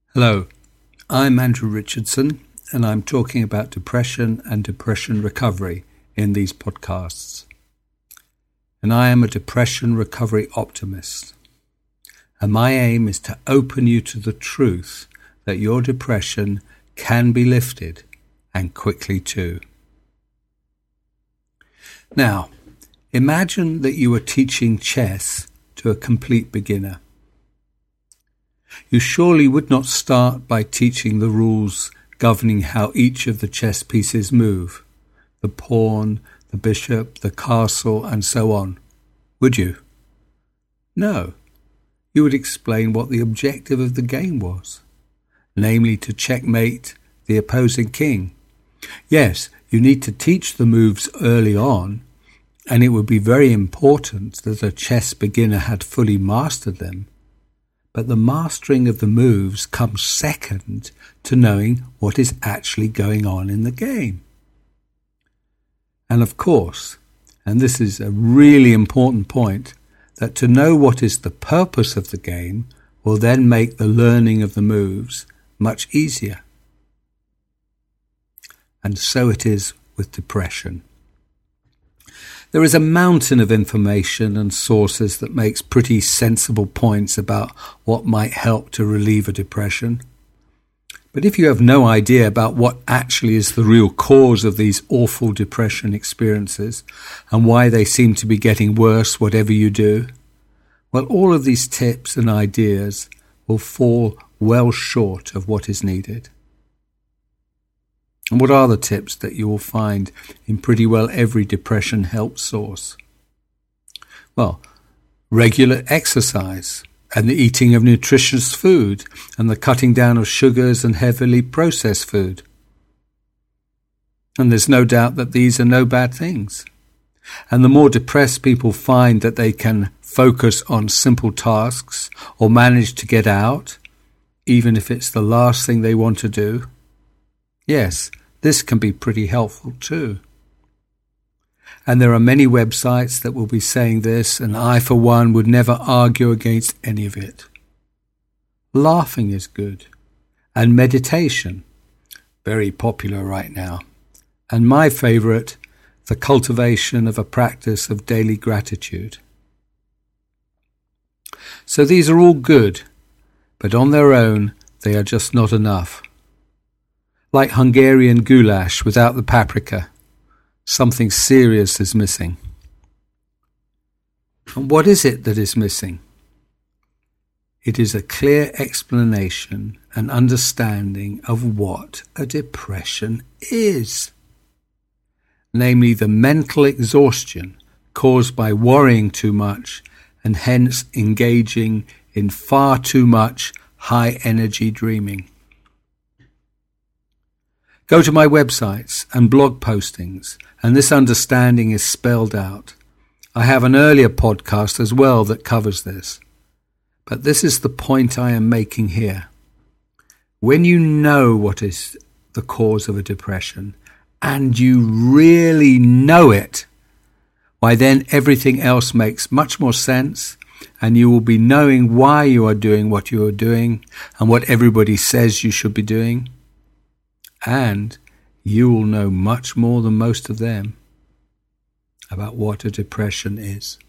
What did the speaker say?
Hello, I'm Andrew Richardson, and I'm talking about depression and depression recovery in these podcasts. And I am a depression recovery optimist. And my aim is to open you to the truth that your depression can be lifted, and quickly too. Now, imagine that you are teaching chess to a complete beginner. You surely would not start by teaching the rules governing how each of the chess pieces move, the pawn, the bishop, the castle, and so on, would you? No, you would explain what the objective of the game was, namely to checkmate the opposing king. Yes, you need to teach the moves early on, and it would be very important that a chess beginner had fully mastered them. But the mastering of the moves comes second to knowing what is actually going on in the game. And of course, and this is a really important point, that to know what is the purpose of the game will then make the learning of the moves much easier. And so it is with depression. There is a mountain of information and sources that makes pretty sensible points about what might help to relieve a depression. But if you have no idea about what actually is the real cause of these awful depression experiences and why they seem to be getting worse whatever you do, well, all of these tips and ideas will fall well short of what is needed. And what are the tips that you will find in pretty well every depression help source? Well, regular exercise and the eating of nutritious food and the cutting down of sugars and heavily processed food. And there's no doubt that these are no bad things. And the more depressed people find that they can focus on simple tasks or manage to get out, even if it's the last thing they want to do, yes, this can be pretty helpful too. And there are many websites that will be saying this, and I, for one, would never argue against any of it. Laughing is good. And meditation, very popular right now. And my favourite, the cultivation of a practice of daily gratitude. So these are all good, but on their own, they are just not enough. Like Hungarian goulash without the paprika, something serious is missing. And what is it that is missing? It is a clear explanation and understanding of what a depression is. Namely, the mental exhaustion caused by worrying too much and hence engaging in far too much high-energy dreaming. Go to my websites and blog postings, and this understanding is spelled out. I have an earlier podcast as well that covers this. But this is the point I am making here. When you know what is the cause of a depression, and you really know it, why then everything else makes much more sense, and you will be knowing why you are doing what you are doing and what everybody says you should be doing. And you will know much more than most of them about what a depression is.